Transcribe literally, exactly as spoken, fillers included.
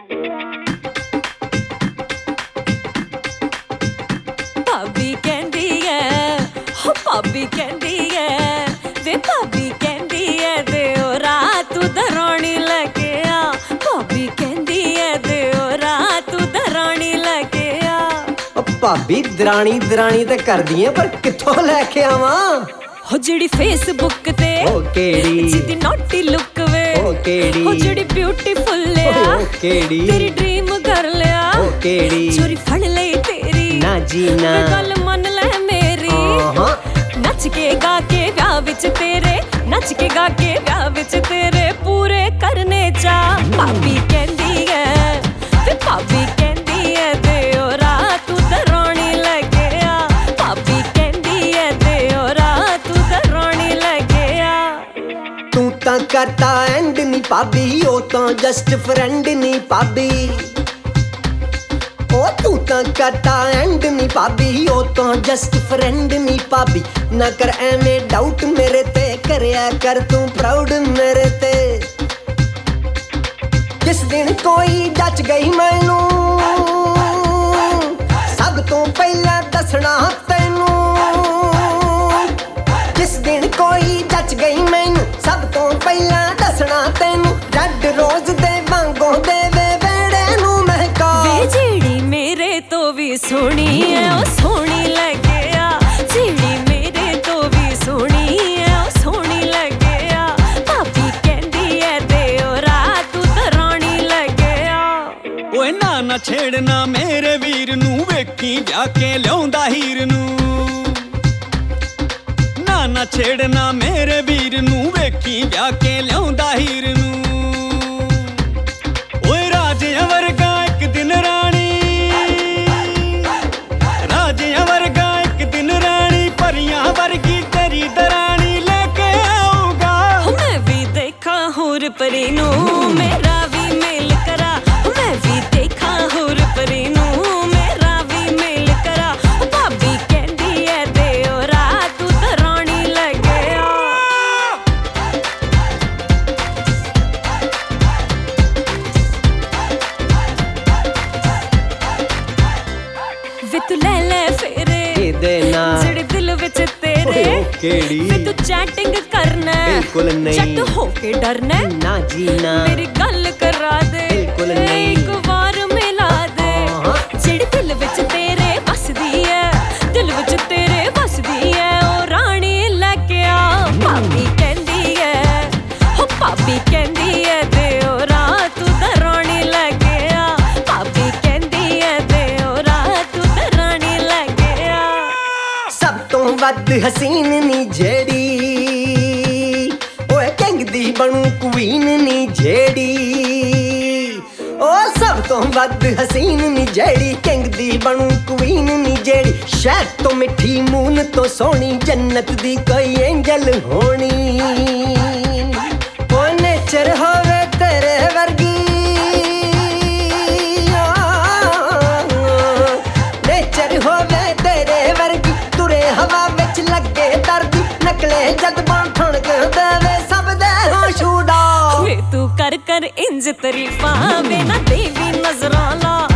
भाभी कहंदी है हो भाभी कहंदी है वे भाभी कहंदी है दे ओ रात दरानी लगे आ भाभी कहंदी है दे ओ रात दरानी लगे आ भाभी दरानी दरानी ते करदी है पर कित्थों लेके आवां हो जेड़ी फेसबुक ते ओ केड़ी जिदी नोटी लुक वे ओ केड़ी हो जेड़ी ब्यूटीफुल लिया ओ केड़ी तेरी ड्रीम कर लिया ओ केड़ी चोरी फड़ लई तेरी ना जी ना गल मन ले मेरी नच के गा के ब्याह विच तेरे नच के गा के ब्याह विच तेरे पूरे करने चा भाभी कहंदी है वे भाभी कहंदी है दे ओ रात दरानी लगे आ भाभी कहंदी है दे ओ रात दरानी लगे आ तू तां करता एंड नी भाभी ओ तां जस्ट फ्रेंड नी भाभी ओ तू तां करता एंड नी भाभी ओ तां जस्ट फ्रेंड नी भाभी ना कर एवें डाउट मेरे ते करया कर तू प्राउड मेरे ते जिस दिन कोई जच गई मैनू सब तो पहला दसना तैनू जिस दिन कोई जच गई मैनू सब तो पहला दसना तैनू रेड रोज दे वांगों दे वे वेड़े नू महका वे जेड़ी मेरे तो भी सोहनी है ओ सोहनी लगे आ जेड़ी मेरे तो भी सोहनी है ओ सोहनी लगे आ भाभी कहंदी है दे ओ रात दरानी लगे आ ओए ना ना छेड़ना मेरे वीर नू वेखी ब्याह के लियाउंदा हीर नू ना ना छेड़ना मेरे वीर नू वेखी ब्याह के लियाउंदा हीर नू ओए राजियां वर्गा एक दिन रानी राजियां वर्गा एक दिन रानी परियां वर्गी तेरी दरानी लेके आऊंगा मैं भी देखा हुर परी नू मेरा भी मेल करा मैं भी देखा हुर परी नू मेरा भी मेल करा भाभी कहंदी है दे ओ रात दरानी लगे आ वे तू ले ले फेरे ਇਹਦੇ ਨਾਲ जेड़े दिल विच तेरे ਓਏ ਉਹ ਕਿਹੜੀ वे तू चैटिंग करना बिल्कुल नहीं। चट होके डरना ਨਾ ਜੀ ਨਾ मेरी गल करा दे बिल्कुल नहीं। एक बार मिला दे जेड़ी दिल विच तेरे बसदी है दिल विच तेरे बसदी है ओ रानी लगे आ भाभी कहंदी है हो भाभी कहंदी है दे ओ रात दरानी लगे आ भाभी कहंदी है दे ओ रात दरानी लगे आ ਸਭ ਤੋਂ ਵੱਧ ਹਸੀਨ ਨੀ ਜਿਹੜੀ ਓਏ ਕਿੰਗ ਦੀ ਬਣੂ ਕੁਈਨ ਨੀ ਜਿਹੜੀ ਓ ਸਭ ਤੋਂ ਵੱਧ ਹਸੀਨ ਨੀ ਜਿਹੜੀ ਕਿੰਗ ਦੀ ਬਣੂ ਕੁਈਨ ਨੀ ਜਿਹੜੀ ਸ਼ਹਿਰ ਤੋਂ ਮਿੱਠੀ ਮੂਨ ਤੋਂ ਸੋਹਣੀ ਜੰਨਤ ਦੀ ਕੋਈ ਐਂਜਲ ਹੋਣੀ ਓ ਨੇਚਰ ਹੋਵੇ ਤੇਰੇ ਵਰਗੀ ਨੇਚਰ ਹੋਵੇ ਤੇਰੇ ਵਰਗੀ ਤੁਰੇ ਹਵਾ ਵਿੱਚ ਲੱਗੇ ਦਰਦੀ ਨਕਲੇ ਜਜ਼ਬਾਂ ਠਣ ਕੇ ਦੇਵੇ ਸਭ ਦੇ ਹੋਸ਼ ਉਡਾ ਵੇ ਤੂੰ ਕਰ ਕਰ ਇੰਜ ਤਾਰੀਫਾਂ ਵੇ ਨਾ ਦੇਵੀ ਨਜ਼ਰਾਂ ਲਾ